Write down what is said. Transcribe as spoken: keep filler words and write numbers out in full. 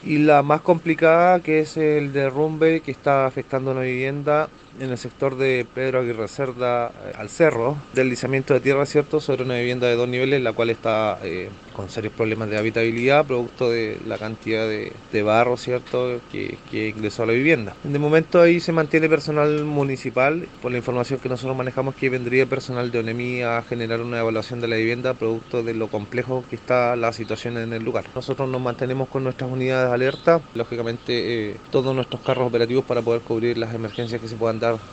Y la más complicada, que es el derrumbe que está afectando una vivienda en el sector de Pedro Aguirre Cerda eh, al cerro, deslizamiento de tierra, ¿cierto?, sobre una vivienda de dos niveles, la cual está eh, con serios problemas de habitabilidad, producto de la cantidad de, de barro, ¿cierto?, que, que ingresó a la vivienda. De momento ahí se mantiene personal municipal, por la información que nosotros manejamos, que vendría personal de ONEMI a generar una evaluación de la vivienda, producto de lo complejo que está la situación en el lugar. Nosotros nos mantenemos con nuestras unidades de alerta, lógicamente eh, todos nuestros carros operativos para poder cubrir las emergencias que se puedan dar